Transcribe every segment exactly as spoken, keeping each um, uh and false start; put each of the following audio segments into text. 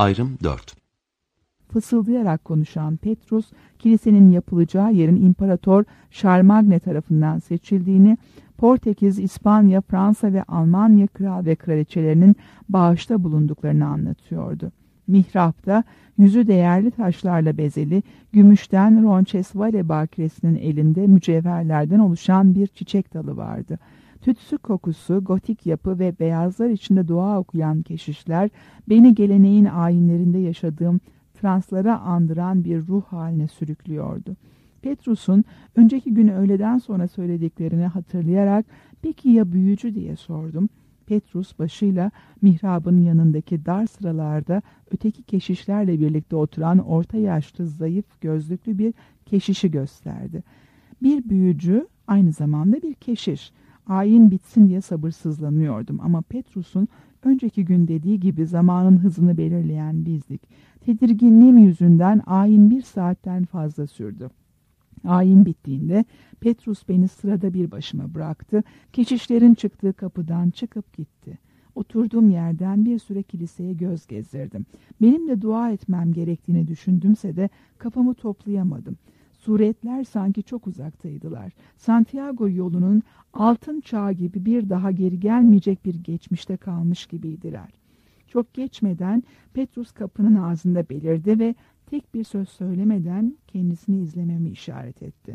Ayrım dört. Fısıldayarak konuşan Petrus, kilisenin yapılacağı yerin İmparator Charlemagne tarafından seçildiğini, Portekiz, İspanya, Fransa ve Almanya kral ve kraliçelerinin bağışta bulunduklarını anlatıyordu. Mihrapta yüzü değerli taşlarla bezeli, gümüşten Roncesvalles bakiresinin elinde mücevherlerden oluşan bir çiçek dalı vardı. Tütsü kokusu, gotik yapı ve beyazlar içinde dua okuyan keşişler, beni geleneğin ayinlerinde yaşadığım translara andıran bir ruh haline sürüklüyordu. Petrus'un önceki gün öğleden sonra söylediklerini hatırlayarak "Peki ya büyücü?" diye sordum. Petrus başıyla mihrabın yanındaki dar sıralarda öteki keşişlerle birlikte oturan orta yaşlı, zayıf gözlüklü bir keşişi gösterdi. Bir büyücü, aynı zamanda bir keşiş. Ayin bitsin diye sabırsızlanıyordum ama Petrus'un önceki gün dediği gibi zamanın hızını belirleyen bizdik. Tedirginliğim yüzünden ayin bir saatten fazla sürdü. Ayin bittiğinde Petrus beni sırada bir başıma bıraktı. Keşişlerin çıktığı kapıdan çıkıp gitti. Oturduğum yerden bir süre kiliseye göz gezdirdim. Benim de dua etmem gerektiğini düşündümse de kafamı toplayamadım. Suretler sanki çok uzaktaydılar. Santiago yolunun altın çağı gibi bir daha geri gelmeyecek bir geçmişte kalmış gibiydiler. Çok geçmeden Petrus kapının ağzında belirdi ve tek bir söz söylemeden kendisini izlememi işaret etti.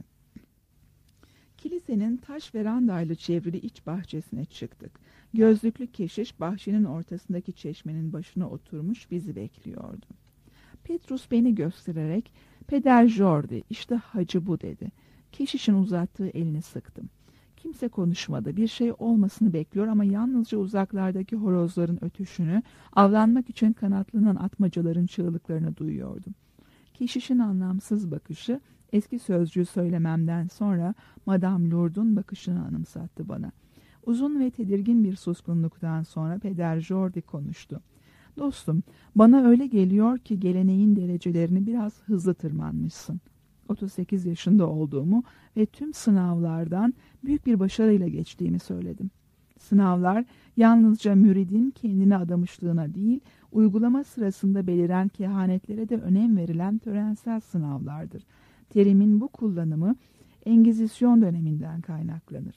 Kilisenin taş verandayla çevrili iç bahçesine çıktık. Gözlüklü keşiş bahçenin ortasındaki çeşmenin başına oturmuş bizi bekliyordu. Petrus beni göstererek "Peder Jordi, işte hacı bu" dedi. Keşişin uzattığı elini sıktım. Kimse konuşmadı. Bir şey olmasını bekliyor ama yalnızca uzaklardaki horozların ötüşünü, avlanmak için kanatlanan atmacaların çığlıklarını duyuyordum. Keşişin anlamsız bakışı, eski sözcüğü söylememden sonra Madame Lourdes'un bakışını anımsattı bana. Uzun ve tedirgin bir suskunluktan sonra Peder Jordi konuştu. "Dostum, bana öyle geliyor ki geleneğin derecelerini biraz hızlı tırmanmışsın. otuz sekiz yaşında olduğumu ve tüm sınavlardan büyük bir başarıyla geçtiğimi söyledim. Sınavlar yalnızca müridin kendine adamışlığına değil, uygulama sırasında beliren kehanetlere de önem verilen törensel sınavlardır. Terimin bu kullanımı Engizisyon döneminden kaynaklanır."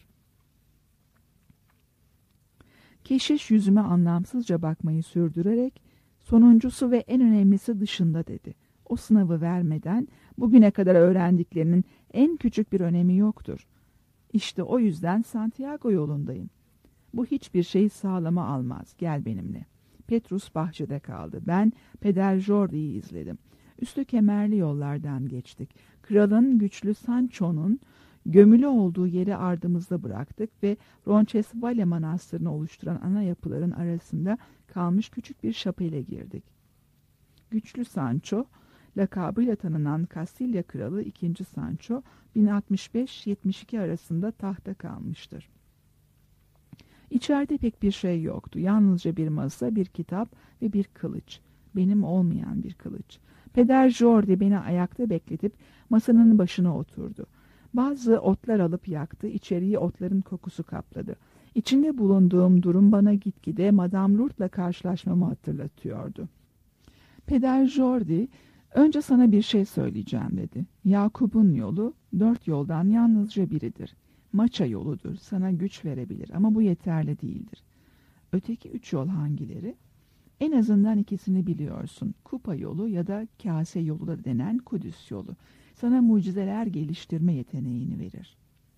Keşiş yüzüme anlamsızca bakmayı sürdürerek "Sonuncusu ve en önemlisi dışında" dedi. "O sınavı vermeden bugüne kadar öğrendiklerinin en küçük bir önemi yoktur. İşte o yüzden Santiago yolundayım. Bu hiçbir şeyi sağlama almaz. Gel benimle." Petrus bahçede kaldı. Ben Peder Jordi'yi izledim. Üstü kemerli yollardan geçtik. Kralın güçlü Sancho'nun gömülü olduğu yeri ardımızda bıraktık ve Roncesvalles Manastırı'nı oluşturan ana yapıların arasında kalmış küçük bir şapele girdik. Güçlü Sancho, lakabıyla tanınan Kastilya Kralı ikinci. Sancho, bin altmış beş yetmiş iki arasında tahta kalmıştır. İçeride pek bir şey yoktu. Yalnızca bir masa, bir kitap ve bir kılıç. Benim olmayan bir kılıç. Peder Jordi beni ayakta bekletip masanın başına oturdu. Bazı otlar alıp yaktı. İçeriği otların kokusu kapladı. İçinde bulunduğum durum bana gitgide Madame Lourdes'la karşılaşmamı hatırlatıyordu. Peder Jordi, "Önce sana bir şey söyleyeceğim" dedi. "Yakup'un yolu dört yoldan yalnızca biridir. Maça yoludur. Sana güç verebilir ama bu yeterli değildir. Öteki üç yol hangileri? En azından ikisini biliyorsun. Kupa yolu ya da kase yolu da denen Kudüs yolu. Sana mucizeler geliştirme yeteneğini verir."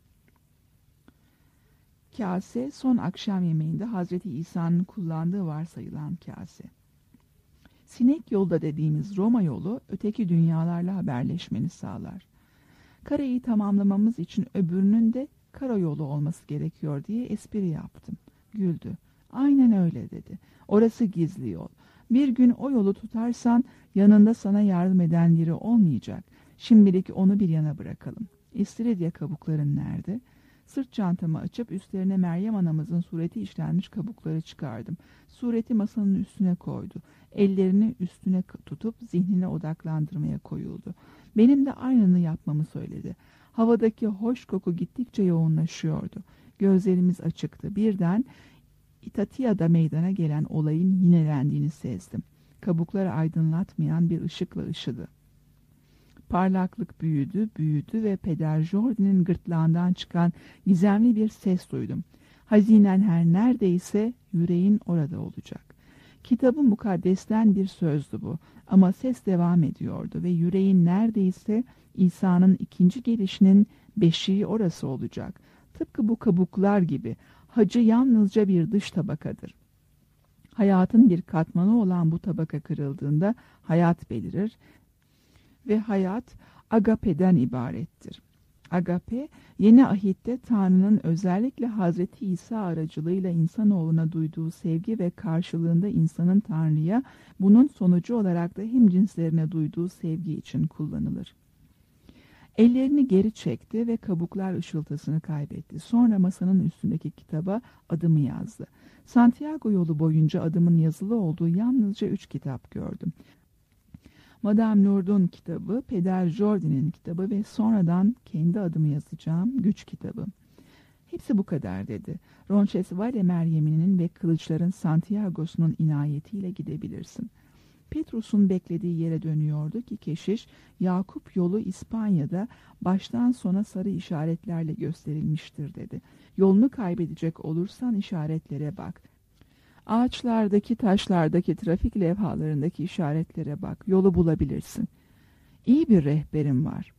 Kase, son akşam yemeğinde Hazreti İsa'nın kullandığı varsayılan kase. Sinek yolda dediğimiz Roma yolu öteki dünyalarla haberleşmeni sağlar. Kareyi tamamlamamız için öbürünün de karayolu olması gerekiyor diye espri yaptım. Güldü. "Aynen öyle" dedi. "Orası gizli yol. Bir gün o yolu tutarsan yanında sana yardım eden biri olmayacak. Şimdilik onu bir yana bırakalım. İstiridye kabukların nerede?" Sırt çantamı açıp üstlerine Meryem anamızın sureti işlenmiş kabukları çıkardım. Sureti masanın üstüne koydu. Ellerini üstüne tutup zihnine odaklandırmaya koyuldu. Benim de aynını yapmamı söyledi. Havadaki hoş koku gittikçe yoğunlaşıyordu. Gözlerimiz açıktı. Birden İtatia'da meydana gelen olayın yinelendiğini sezdim. kabukları aydınlatmayan bir ışıkla ışıdı. Parlaklık büyüdü, büyüdü ve Peder Jordi'nin gırtlağından çıkan gizemli bir ses duydum. Hazinen her neredeyse yüreğin orada olacak. Kitabı mukaddesten bir sözdü bu ama ses devam ediyordu ve yüreğin neredeyse İsa'nın ikinci gelişinin beşiği orası olacak. Tıpkı bu kabuklar gibi hacı yalnızca bir dış tabakadır. Hayatın bir katmanı olan bu tabaka kırıldığında hayat belirir ve hayat agape'den ibarettir. Agape, yeni ahitte Tanrı'nın özellikle Hazreti İsa aracılığıyla insanoğluna duyduğu sevgi ve karşılığında insanın Tanrı'ya, bunun sonucu olarak da hemcinslerine duyduğu sevgi için kullanılır. Ellerini geri çekti ve kabuklar ışıltısını kaybetti. Sonra masanın üstündeki kitaba adımı yazdı. Santiago yolu boyunca adımın yazılı olduğu yalnızca üç kitap gördüm. Madame Lourde'un kitabı, Peder Jordi'nin kitabı ve sonradan kendi adımı yazacağım güç kitabı. Hepsi bu kadar dedi. Roncesvalles Meryem'inin ve kılıçların Santiago'sunun inayetiyle gidebilirsin. Petrus'un beklediği yere dönüyordu ki keşiş, Yakup yolu İspanya'da baştan sona sarı işaretlerle gösterilmiştir dedi. Yolunu kaybedecek olursan işaretlere bak. Ağaçlardaki, taşlardaki, trafik levhalarındaki işaretlere bak. Yolu bulabilirsin. İyi bir rehberim var.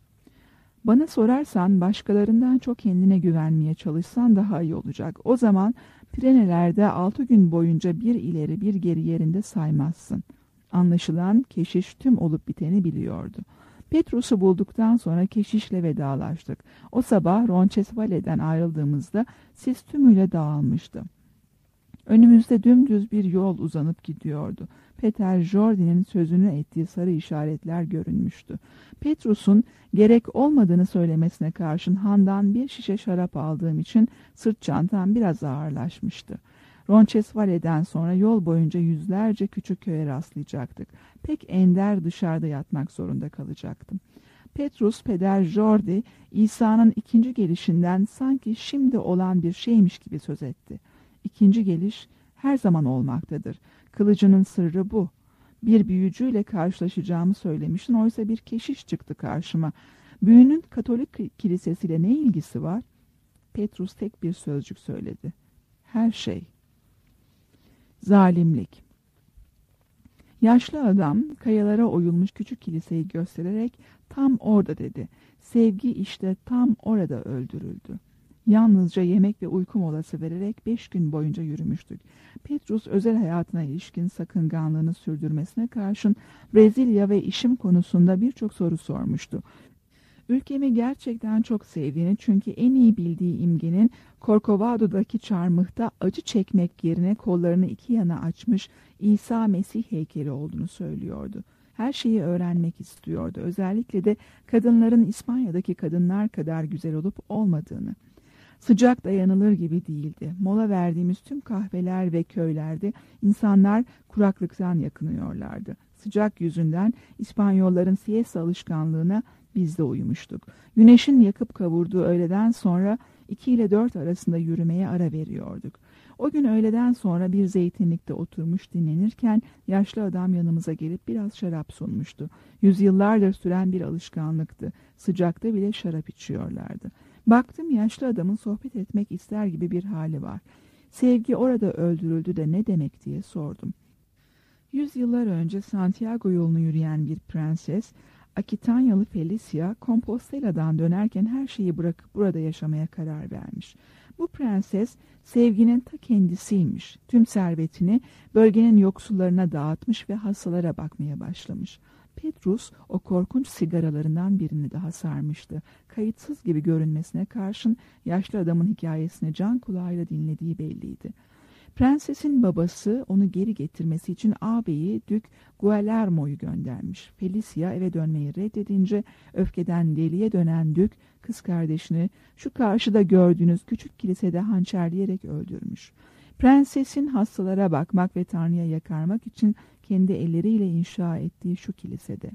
Bana sorarsan başkalarından çok kendine güvenmeye çalışsan daha iyi olacak. O zaman Pirenelerde altı gün boyunca bir ileri bir geri yerinde saymazsın. Anlaşılan keşiş tüm olup biteni biliyordu. Petrus'u bulduktan sonra keşişle vedalaştık. O sabah Roncesvalles'den ayrıldığımızda sis tümüyle dağılmıştı. Önümüzde dümdüz bir yol uzanıp gidiyordu. Peder Jordi'nin sözünü ettiği sarı işaretler görünmüştü. Petrus'un gerek olmadığını söylemesine karşın Han'dan bir şişe şarap aldığım için sırt çantam biraz ağırlaşmıştı. Roncesvalles'den sonra yol boyunca yüzlerce küçük köye rastlayacaktık. Pek ender dışarıda yatmak zorunda kalacaktım. Petrus, Peder Jordi, İsa'nın ikinci gelişinden sanki şimdi olan bir şeymiş gibi söz etti. İkinci geliş her zaman olmaktadır. Kılıcının sırrı bu. Bir büyücüyle karşılaşacağımı söylemiştin, oysa bir keşiş çıktı karşıma. Büyünün Katolik kilisesiyle ne ilgisi var? Petrus tek bir sözcük söyledi. Her şey. Zalimlik. Yaşlı adam kayalara oyulmuş küçük kiliseyi göstererek tam orada dedi. Sevgi işte tam orada öldürüldü. Yalnızca yemek ve uyku molası vererek beş gün boyunca yürümüştük. Petrus özel hayatına ilişkin sakınganlığını sürdürmesine karşın Brezilya ve işim konusunda birçok soru sormuştu. Ülkemi gerçekten çok sevdiğini, çünkü en iyi bildiği imgenin Corcovado'daki çarmıhta acı çekmek yerine kollarını iki yana açmış İsa Mesih heykeli olduğunu söylüyordu. Her şeyi öğrenmek istiyordu. Özellikle de kadınların İspanya'daki kadınlar kadar güzel olup olmadığını. Sıcak dayanılır gibi değildi. Mola verdiğimiz tüm kahveler ve köylerde insanlar kuraklıktan yakınıyorlardı. Sıcak yüzünden İspanyolların siesta alışkanlığına biz de uymuştuk. Güneşin yakıp kavurduğu öğleden sonra iki ile dört arasında yürümeye ara veriyorduk. O gün öğleden sonra bir zeytinlikte oturmuş dinlenirken yaşlı adam yanımıza gelip biraz şarap sunmuştu. Yüzyıllardır süren bir alışkanlıktı. Sıcakta bile şarap içiyorlardı. Baktım yaşlı adamın sohbet etmek ister gibi bir hali var. Sevgi orada öldürüldü de ne demek diye sordum. Yüzyıllar önce Santiago yolunu yürüyen bir prenses, Akitanyalı Felicia, Compostela'dan dönerken her şeyi bırakıp burada yaşamaya karar vermiş. Bu prenses sevginin ta kendisiymiş. Tüm servetini bölgenin yoksullarına dağıtmış ve hastalara bakmaya başlamış. Petrus o korkunç sigaralarından birini daha sarmıştı. Kayıtsız gibi görünmesine karşın yaşlı adamın hikayesini can kulağıyla dinlediği belliydi. Prensesin babası onu geri getirmesi için ağabeyi Dük Guillermo'yu göndermiş. Felicia eve dönmeyi reddedince öfkeden deliye dönen Dük kız kardeşini şu karşıda gördüğünüz küçük kilisede hançerleyerek öldürmüş. Prensesin hastalara bakmak ve Tanrı'ya yakarmak için kendi elleriyle inşa ettiği şu kilisede.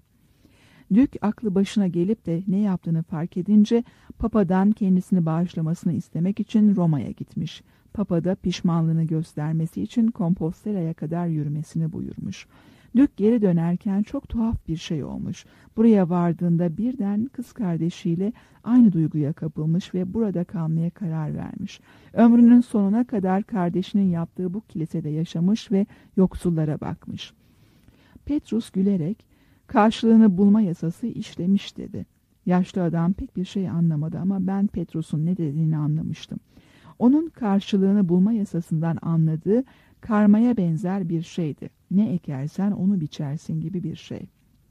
Dük aklı başına gelip de ne yaptığını fark edince Papa'dan kendisini bağışlamasını istemek için Roma'ya gitmiş. Papa da pişmanlığını göstermesi için Compostela'ya kadar yürümesini buyurmuş. Dük geri dönerken çok tuhaf bir şey olmuş. Buraya vardığında birden kız kardeşiyle aynı duyguya kapılmış ve burada kalmaya karar vermiş. Ömrünün sonuna kadar kardeşinin yaptığı bu kilisede yaşamış ve yoksullara bakmış. Petrus gülerek, karşılığını bulma yasası işlemiş dedi. Yaşlı adam pek bir şey anlamadı ama ben Petrus'un ne dediğini anlamıştım. Onun karşılığını bulma yasasından anladığı karmaya benzer bir şeydi. Ne ekersen onu biçersin gibi bir şey.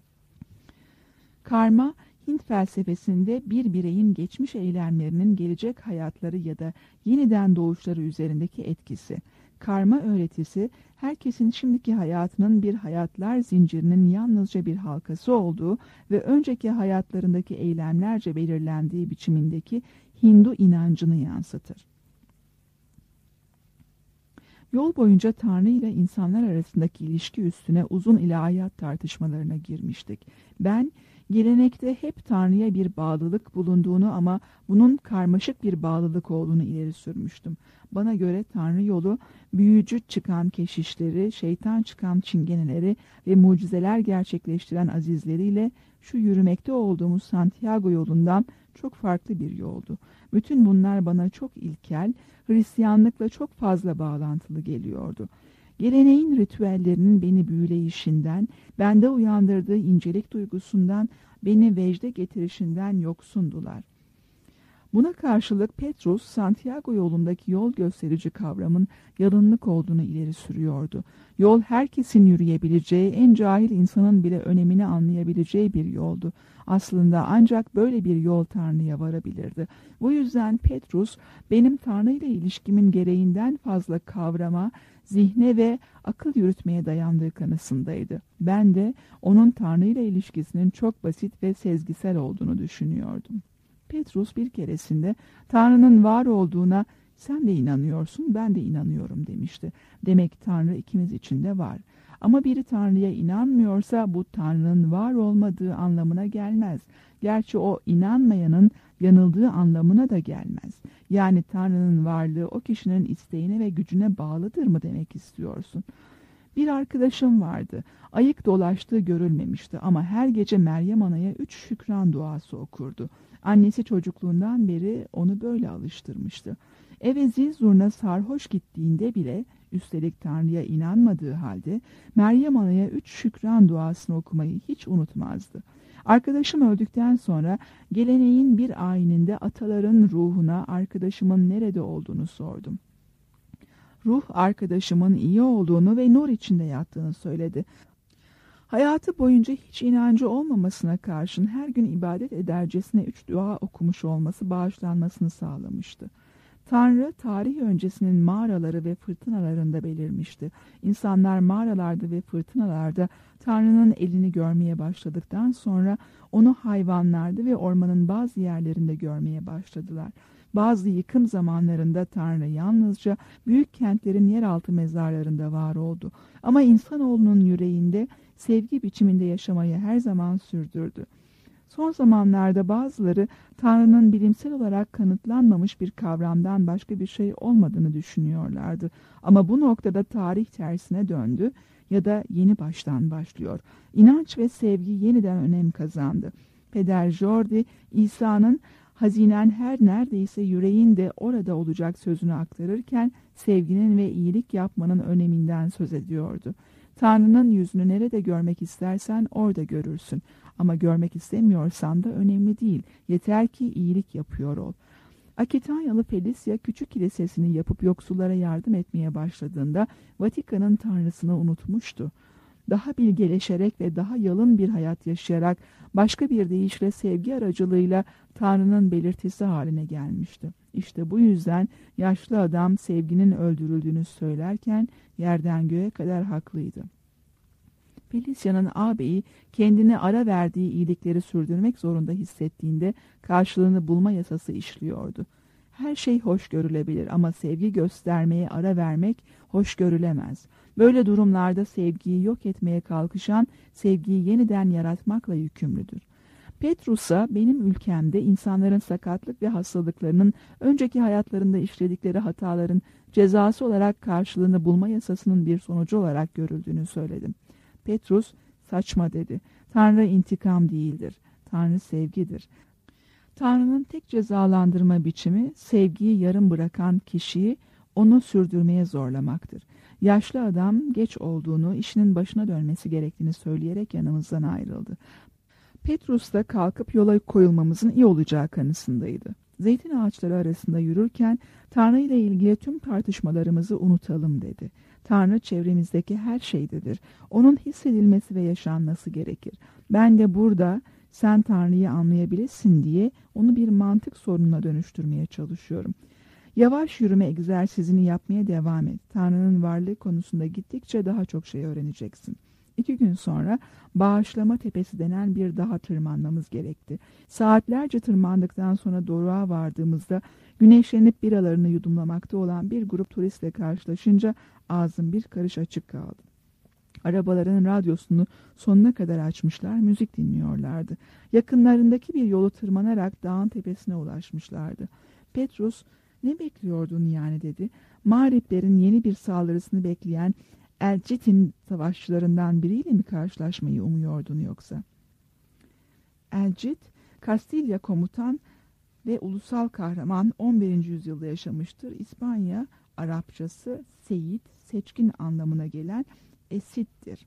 Karma, Hint felsefesinde bir bireyin geçmiş eylemlerinin gelecek hayatları ya da yeniden doğuşları üzerindeki etkisi. Karma öğretisi, herkesin şimdiki hayatının bir hayatlar zincirinin yalnızca bir halkası olduğu ve önceki hayatlarındaki eylemlerce belirlendiği biçimindeki Hindu inancını yansıtır. Yol boyunca Tanrı ile insanlar arasındaki ilişki üstüne uzun ilahiyat tartışmalarına girmiştik. Ben, gelenekte hep Tanrı'ya bir bağlılık bulunduğunu ama bunun karmaşık bir bağlılık olduğunu ileri sürmüştüm. Bana göre Tanrı yolu, büyücü çıkan keşişleri, şeytan çıkan çingeneleri ve mucizeler gerçekleştiren azizleriyle şu yürümekte olduğumuz Santiago yolundan çok farklı bir yoldu. Bütün bunlar bana çok ilkel, Hristiyanlıkla çok fazla bağlantılı geliyordu. Geleneğin ritüellerinin beni büyüleyişinden, bende uyandırdığı incelik duygusundan, beni vecde getirişinden yoksundular. Buna karşılık Petrus, Santiago yolundaki yol gösterici kavramın yalınlık olduğunu ileri sürüyordu. Yol herkesin yürüyebileceği, en cahil insanın bile önemini anlayabileceği bir yoldu. Aslında ancak böyle bir yol Tanrı'ya varabilirdi. Bu yüzden Petrus, benim Tanrı ile ilişkimin gereğinden fazla kavrama, zihne ve akıl yürütmeye dayandığı kanısındaydı. Ben de onun Tanrı ile ilişkisinin çok basit ve sezgisel olduğunu düşünüyordum. Petrus bir keresinde Tanrı'nın var olduğuna sen de inanıyorsun, ben de inanıyorum demişti. Demek Tanrı ikimiz için de var. Ama biri Tanrı'ya inanmıyorsa bu Tanrı'nın var olmadığı anlamına gelmez. Gerçi o inanmayanın yanıldığı anlamına da gelmez. Yani Tanrı'nın varlığı o kişinin isteğine ve gücüne bağlıdır mı demek istiyorsun? Bir arkadaşım vardı. Ayık dolaştığı görülmemişti ama her gece Meryem Ana'ya üç şükran duası okurdu. Annesi çocukluğundan beri onu böyle alıştırmıştı. Eve zil zurna sarhoş gittiğinde bile, üstelik Tanrı'ya inanmadığı halde, Meryem Ana'ya üç şükran duasını okumayı hiç unutmazdı. Arkadaşım öldükten sonra geleneğin bir ayininde ataların ruhuna arkadaşımın nerede olduğunu sordum. Ruh arkadaşımın iyi olduğunu ve nur içinde yattığını söyledi. Hayatı boyunca hiç inancı olmamasına karşın her gün ibadet edercesine üç dua okumuş olması bağışlanmasını sağlamıştı. Tanrı, tarih öncesinin mağaraları ve fırtınalarında belirmişti. İnsanlar mağaralarda ve fırtınalarda Tanrı'nın elini görmeye başladıktan sonra onu hayvanlarda ve ormanın bazı yerlerinde görmeye başladılar. Bazı yıkım zamanlarında Tanrı yalnızca büyük kentlerin yeraltı mezarlarında var oldu. Ama insanoğlunun yüreğinde sevgi biçiminde yaşamayı her zaman sürdürdü. Son zamanlarda bazıları Tanrı'nın bilimsel olarak kanıtlanmamış bir kavramdan başka bir şey olmadığını düşünüyorlardı. Ama bu noktada tarih tersine döndü ya da yeni baştan başlıyor. İnanç ve sevgi yeniden önem kazandı. Peder Jordi, İsa'nın hazinen her neredeyse yüreğinde orada olacak sözünü aktarırken sevginin ve iyilik yapmanın öneminden söz ediyordu. Tanrı'nın yüzünü nerede görmek istersen orada görürsün. Ama görmek istemiyorsan da önemli değil. Yeter ki iyilik yapıyor ol. Akitanyalı Felicia küçük kilisesini yapıp yoksullara yardım etmeye başladığında Vatikan'ın tanrısını unutmuştu. Daha bilgeleşerek ve daha yalın bir hayat yaşayarak başka bir deyişle sevgi aracılığıyla Tanrı'nın belirtisi haline gelmişti. İşte bu yüzden yaşlı adam sevginin öldürüldüğünü söylerken yerden göğe kadar haklıydı. Felicia'nın ağabeyi kendine ara verdiği iyilikleri sürdürmek zorunda hissettiğinde karşılığını bulma yasası işliyordu. Her şey hoş görülebilir ama sevgi göstermeye ara vermek hoş görülemez. Böyle durumlarda sevgiyi yok etmeye kalkışan sevgiyi yeniden yaratmakla yükümlüdür. Petrus'a benim ülkemde insanların sakatlık ve hastalıklarının önceki hayatlarında işledikleri hataların cezası olarak karşılığını bulma yasasının bir sonucu olarak görüldüğünü söyledim. Petrus, saçma dedi. Tanrı intikam değildir. Tanrı sevgidir. Tanrı'nın tek cezalandırma biçimi sevgiyi yarım bırakan kişiyi onu sürdürmeye zorlamaktır. Yaşlı adam geç olduğunu, işinin başına dönmesi gerektiğini söyleyerek yanımızdan ayrıldı. Petrus da kalkıp yola koyulmamızın iyi olacağı kanısındaydı. Zeytin ağaçları arasında yürürken Tanrı ile ilgili tüm tartışmalarımızı unutalım dedi. Tanrı çevremizdeki her şeydedir. Onun hissedilmesi ve yaşanması gerekir. Ben de burada sen Tanrı'yı anlayabilirsin diye onu bir mantık sorununa dönüştürmeye çalışıyorum. Yavaş yürüme egzersizini yapmaya devam et. Tanrı'nın varlığı konusunda gittikçe daha çok şey öğreneceksin. İki gün sonra Bağışlama Tepesi denen bir dağa tırmanmamız gerekti. Saatlerce tırmandıktan sonra doruğa vardığımızda güneşlenip biralarını yudumlamakta olan bir grup turistle karşılaşınca ağzım bir karış açık kaldı. Arabaların radyosunu sonuna kadar açmışlar, müzik dinliyorlardı. Yakınlarındaki bir yolu tırmanarak dağın tepesine ulaşmışlardı. Petrus, "Ne bekliyordun yani?" dedi. "Mağriplerin yeni bir saldırısını bekleyen Elcit'in savaşçılarından biriyle mi karşılaşmayı umuyordun yoksa?" Elcit, Kastilya komutan ve ulusal kahraman, on birinci yüzyılda yaşamıştır. İspanya Arapçası seyit, seçkin anlamına gelen esittir.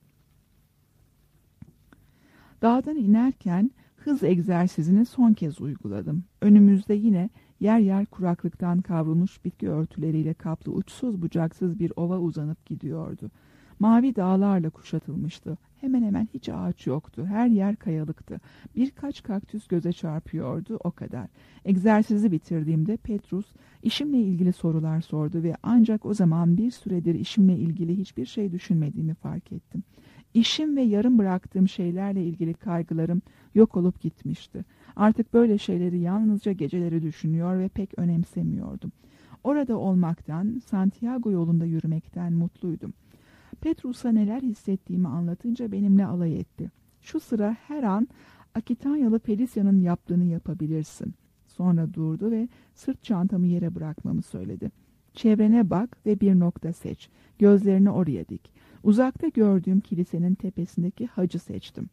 Dağdan inerken hız egzersizini son kez uyguladım. Önümüzde yine yer yer kuraklıktan kavrulmuş bitki örtüleriyle kaplı uçsuz bucaksız bir ova uzanıp gidiyordu. Mavi dağlarla kuşatılmıştı. Hemen hemen hiç ağaç yoktu. Her yer kayalıktı. Birkaç kaktüs göze çarpıyordu, o kadar. Egzersizi bitirdiğimde Petrus işimle ilgili sorular sordu ve ancak o zaman bir süredir işimle ilgili hiçbir şey düşünmediğimi fark ettim. İşim ve yarım bıraktığım şeylerle ilgili kaygılarım yok olup gitmişti. Artık böyle şeyleri yalnızca geceleri düşünüyor ve pek önemsemiyordum. Orada olmaktan, Santiago yolunda yürümekten mutluydum. Petrus'a neler hissettiğimi anlatınca benimle alay etti. "Şu sıra her an Akitanyalı Felisya'nın yaptığını yapabilirsin." Sonra durdu ve sırt çantamı yere bırakmamı söyledi. "Çevrene bak ve bir nokta seç. Gözlerini oraya dik. Uzakta gördüğüm kilisenin tepesindeki hacı seçtim.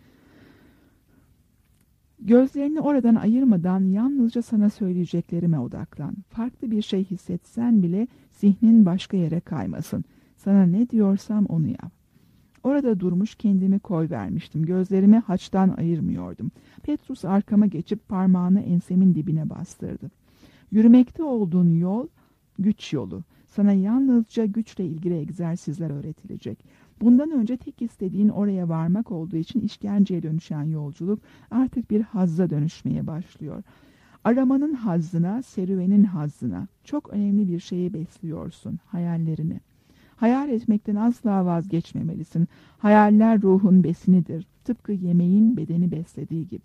Gözlerini oradan ayırmadan yalnızca sana söyleyeceklerime odaklan. Farklı bir şey hissetsen bile zihnin başka yere kaymasın. Sana ne diyorsam onu yap." Orada durmuş kendimi koyvermiştim. Gözlerimi haçtan ayırmıyordum. Petrus arkama geçip parmağını ensemin dibine bastırdı. "Yürümekte olduğun yol güç yolu. Sana yalnızca güçle ilgili egzersizler öğretilecek. Bundan önce tek istediğin oraya varmak olduğu için işkenceye dönüşen yolculuk artık bir hazza dönüşmeye başlıyor. Aramanın hazzına, serüvenin hazzına çok önemli bir şeyi besliyorsun, hayallerini. Hayal etmekten asla vazgeçmemelisin. Hayaller ruhun besinidir. Tıpkı yemeğin bedeni beslediği gibi.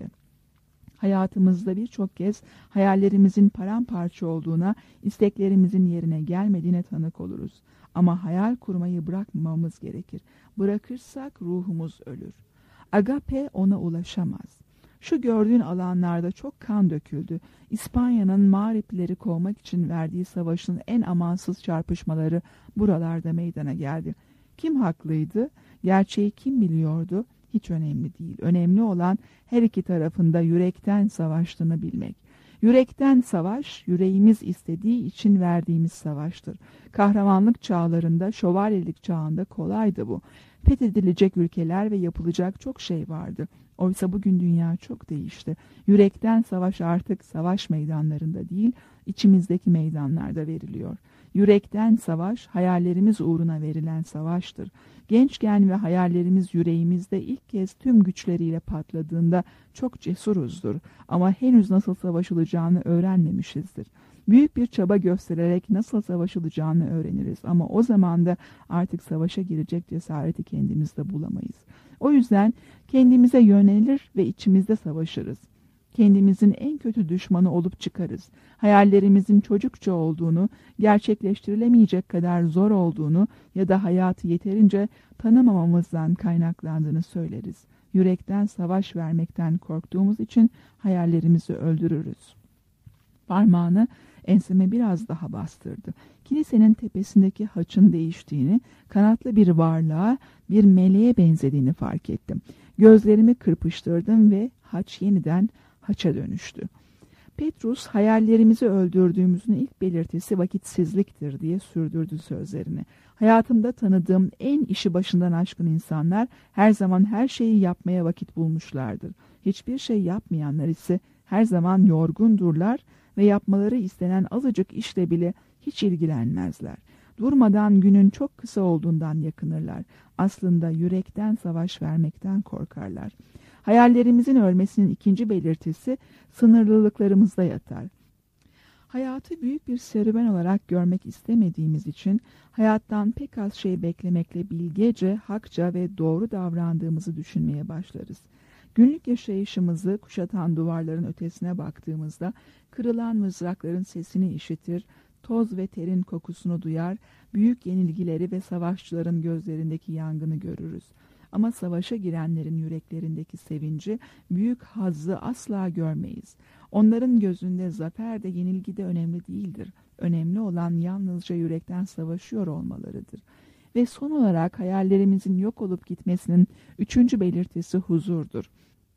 Hayatımızda birçok kez hayallerimizin paramparça olduğuna, isteklerimizin yerine gelmediğine tanık oluruz. Ama hayal kurmayı bırakmamamız gerekir. Bırakırsak ruhumuz ölür. Agape ona ulaşamaz. Şu gördüğün alanlarda çok kan döküldü. İspanya'nın mağripleri kovmak için verdiği savaşın en amansız çarpışmaları buralarda meydana geldi. Kim haklıydı? Gerçeği kim biliyordu? Hiç önemli değil. Önemli olan her iki tarafında yürekten savaştığını bilmek. Yürekten savaş, yüreğimiz istediği için verdiğimiz savaştır. Kahramanlık çağlarında, şövalyelik çağında kolaydı bu. Fethedilecek ülkeler ve yapılacak çok şey vardı. Oysa bugün dünya çok değişti. Yürekten savaş artık savaş meydanlarında değil, içimizdeki meydanlarda veriliyor. Yürekten savaş, hayallerimiz uğruna verilen savaştır. Gençken ve hayallerimiz yüreğimizde ilk kez tüm güçleriyle patladığında çok cesuruzdur. Ama henüz nasıl savaşılacağını öğrenmemişizdir. Büyük bir çaba göstererek nasıl savaşılacağını öğreniriz. Ama o zaman da artık savaşa girecek cesareti kendimizde bulamayız. O yüzden kendimize yönelir ve içimizde savaşırız. Kendimizin en kötü düşmanı olup çıkarız. Hayallerimizin çocukça olduğunu, gerçekleştirilemeyecek kadar zor olduğunu ya da hayatı yeterince tanımamamızdan kaynaklandığını söyleriz. Yürekten savaş vermekten korktuğumuz için hayallerimizi öldürürüz. Parmağını Enseme biraz daha bastırdı. Kilisenin tepesindeki haçın değiştiğini, kanatlı bir varlığa, bir meleğe benzediğini fark ettim. Gözlerimi kırpıştırdım ve haç yeniden haça dönüştü. Petrus, hayallerimizi öldürdüğümüzün ilk belirtisi vakitsizliktir diye sürdürdü sözlerini. Hayatımda tanıdığım en işi başından aşkın insanlar her zaman her şeyi yapmaya vakit bulmuşlardır. Hiçbir şey yapmayanlar ise her zaman yorgundurlar ve yapmaları istenen azıcık işle bile hiç ilgilenmezler. Durmadan günün çok kısa olduğundan yakınırlar. Aslında yürekten savaş vermekten korkarlar. Hayallerimizin ölmesinin ikinci belirtisi sınırlılıklarımızda yatar. Hayatı büyük bir serüven olarak görmek istemediğimiz için hayattan pek az şey beklemekle bilgece, hakça ve doğru davrandığımızı düşünmeye başlarız. Günlük yaşayışımızı kuşatan duvarların ötesine baktığımızda kırılan mızrakların sesini işitir, toz ve terin kokusunu duyar, büyük yenilgileri ve savaşçıların gözlerindeki yangını görürüz. Ama savaşa girenlerin yüreklerindeki sevinci, büyük hazzı asla görmeyiz. Onların gözünde zafer de yenilgi de önemli değildir. Önemli olan yalnızca yürekten savaşıyor olmalarıdır. Ve son olarak hayallerimizin yok olup gitmesinin üçüncü belirtisi huzurdur.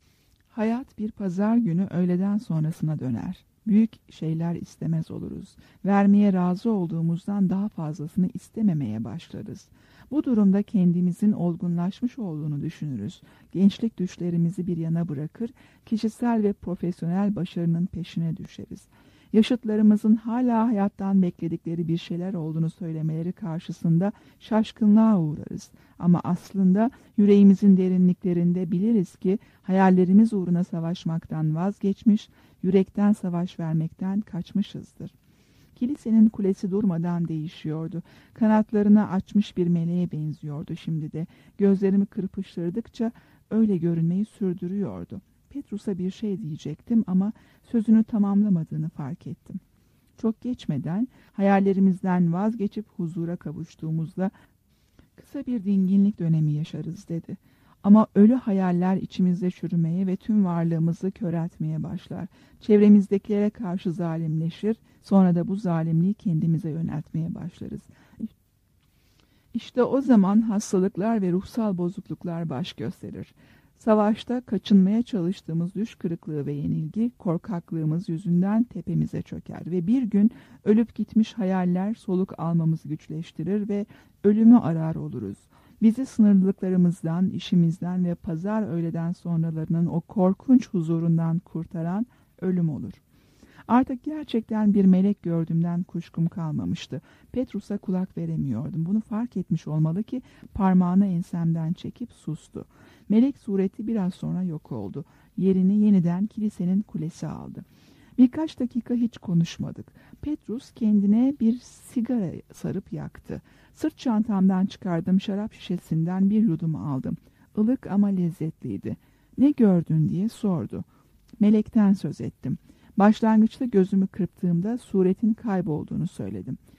Hayat bir pazar günü öğleden sonrasına döner. Büyük şeyler istemez oluruz. Vermeye razı olduğumuzdan daha fazlasını istememeye başlarız. Bu durumda kendimizin olgunlaşmış olduğunu düşünürüz. Gençlik düşlerimizi bir yana bırakır, kişisel ve profesyonel başarının peşine düşeriz. Yaşıtlarımızın hala hayattan bekledikleri bir şeyler olduğunu söylemeleri karşısında şaşkınlığa uğrarız. Ama aslında yüreğimizin derinliklerinde biliriz ki hayallerimiz uğruna savaşmaktan vazgeçmiş, yürekten savaş vermekten kaçmışızdır. Kilisenin kulesi durmadan değişiyordu. Kanatlarını açmış bir meleğe benziyordu şimdi de. Gözlerimi kırpıştırdıkça öyle görünmeyi sürdürüyordu. Petrus'a bir şey diyecektim ama sözünü tamamlamadığını fark ettim. Çok geçmeden hayallerimizden vazgeçip huzura kavuştuğumuzda kısa bir dinginlik dönemi yaşarız dedi. Ama ölü hayaller içimizde çürümeye ve tüm varlığımızı köreltmeye başlar. Çevremizdekilere karşı zalimleşir, sonra da bu zalimliği kendimize yöneltmeye başlarız. İşte o zaman hastalıklar ve ruhsal bozukluklar baş gösterir. Savaşta kaçınmaya çalıştığımız düş kırıklığı ve yenilgi, korkaklığımız yüzünden tepemize çöker ve bir gün ölüp gitmiş hayaller soluk almamızı güçleştirir ve ölümü arar oluruz. Bizi sınırlılıklarımızdan, işimizden ve pazar öğleden sonralarının o korkunç huzurundan kurtaran ölüm olur. Artık gerçekten bir melek gördüğümden kuşkum kalmamıştı. Petrus'a kulak veremiyordum. Bunu fark etmiş olmalı ki parmağını ensemden çekip sustu. Melek sureti biraz sonra yok oldu. Yerini yeniden kilisenin kulesi aldı. Birkaç dakika hiç konuşmadık. Petrus kendine bir sigara sarıp yaktı. Sırt çantamdan çıkardığım şarap şişesinden bir yudum aldım. Ilık ama lezzetliydi. "Ne gördün?" diye sordu. Melekten söz ettim. Başlangıçta gözümü kırptığımda suretin kaybolduğunu söyledim.